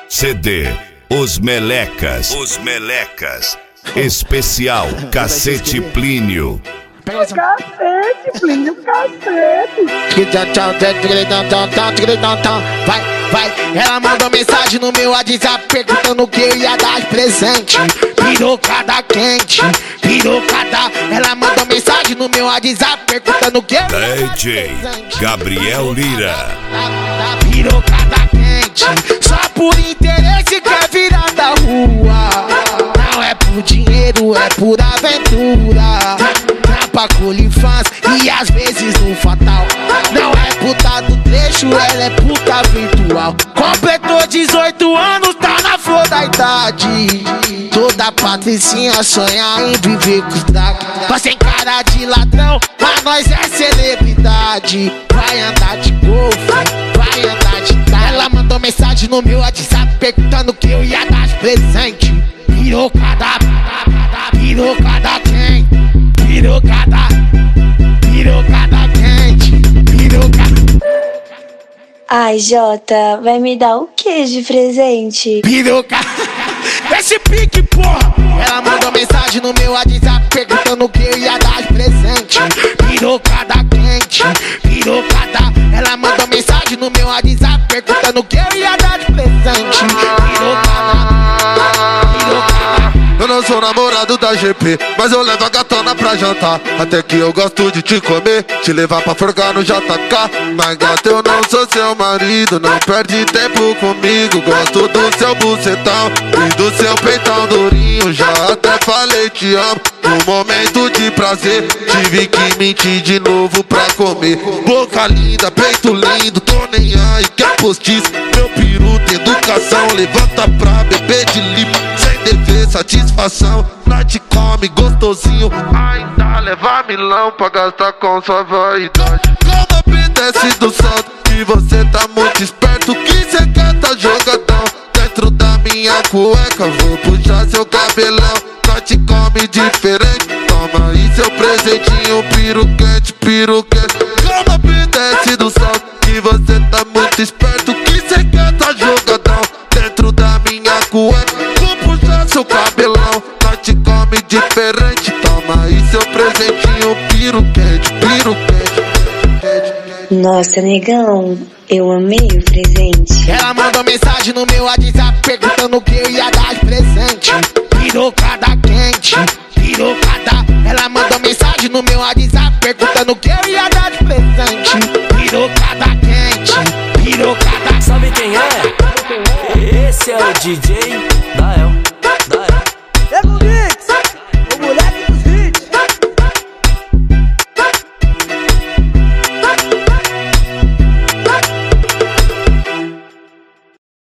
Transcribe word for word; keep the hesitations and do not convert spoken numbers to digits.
C D Os Melecas. Os Melecas. Especial Cacete Plínio. Cacete, Plínio, cacete. Vai, vai. Ela mandou mensagem no meu WhatsApp perguntando o que eu ia dar de presente. Pirocada quente, pirocada. Ela mandou mensagem no meu WhatsApp perguntando o que eu ia dar de D J Gabriel Lira. Pirocada quente, só por interesse quer virar da rua. Não é por dinheiro, é por aventura. Trampa com OnlyFans e às vezes no fatal. Não é puta do trecho, ela é puta virtual. Completou dezoito anos, tá na flor da idade. Toda patricinha sonha em viver com os daqui. Mas sem cara de ladrão, mas nós é celebridade. Vai andar de golfe, vai andar de carro. Ela mandou mensagem no meu WhatsApp perguntando o que eu ia dar de presente. Pirocada, pirocada quente, pirocada, pirocada quente, pirocada. Ai, Jota, vai me dar o que de presente? Pirocada, esse pique, porra. Ela mandou mensagem no meu WhatsApp perguntando o que eu ia dar de presente. Pirocada quente, pirocada. Ela mandou mensagem no meu WhatsApp perguntando o que eu ia dar de presente. Pirocada. Eu não sou namorado da G P, mas eu levo a gatona pra jantar. Até que eu gosto de te comer, te levar pra forcar no J K. Mas gata, eu não sou seu marido, não perde tempo comigo. Gosto do seu bucetão e do seu peitão durinho. Já até falei te amo, no momento de prazer tive que mentir de novo pra comer. Boca linda, peito lindo, tô nem aí, quer postiço. Meu peru tem educação, levanta pra beber de limpo. Sem dever satisfação, nós te come gostosinho. Ainda leva milão pra gastar com sua vaidade. Como obedece do salto, que você tá muito esperto, que cê quer tá jogadão. Dentro da minha cueca, vou puxar seu cabelão. Nós te come diferente, toma aí seu presentinho. Piro quente, piro quente. Como obedece do salto, que você tá muito esperto, que cê quer tá jogadão. Dentro da minha cueca, seu cabelão, nós te come diferente. Toma aí seu presentinho, piro quente, piro quente. Nossa, negão, eu amei o presente. Ela mandou mensagem no meu WhatsApp perguntando o que eu ia dar de presente. Pirocada quente, pirocada. Ela mandou mensagem no meu WhatsApp perguntando o que eu ia dar de presente. Pirocada quente, pirocada. Sabe quem é? Esse é o D J